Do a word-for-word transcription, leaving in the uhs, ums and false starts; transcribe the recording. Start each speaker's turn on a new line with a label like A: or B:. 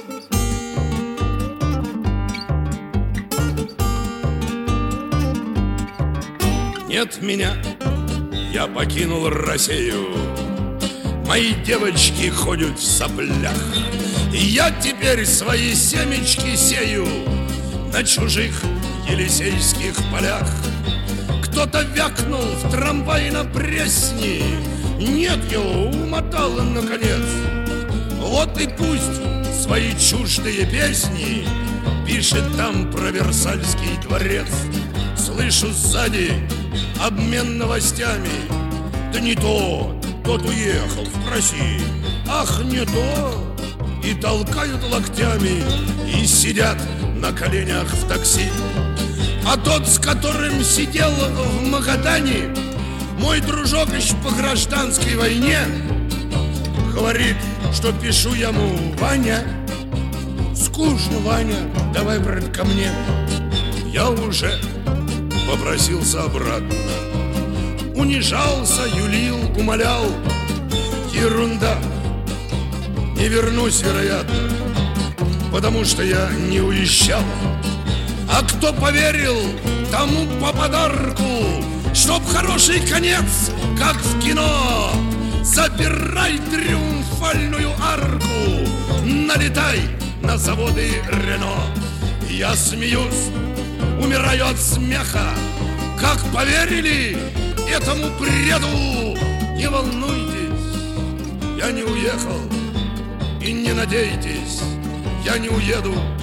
A: Нет меня, я покинул Россию. Мои девочки ходят в соплях, и я теперь свои семечки сею на чужих елисейских полях. Кто-то вякнул в трамвае на Пресне, нет его, умотал наконец. Вот и пусть свои чуждые песни пишет там про Версальский дворец. Слышу сзади обмен новостями. Да не то, тот уехал, спроси. Ах, не то. И толкают локтями, и сидят на коленях в такси. А тот, с которым сидел в Магадане, мой дружок еще по гражданской войне, говорит, что пишу ему: Ваня, скучно, Ваня, давай, брат, ко мне. Я уже попросился обратно, унижался, юлил, умолял. Ерунда, не вернусь, вероятно, потому что я не уезжал. А кто поверил, тому по подарку, чтоб хороший конец, как в кино. Забирай триумфальную арку, налетай на заводы Рено. Я смеюсь, умираю от смеха. Как поверили этому бреду? Не волнуйтесь, я не уехал, и не надейтесь, я не уеду.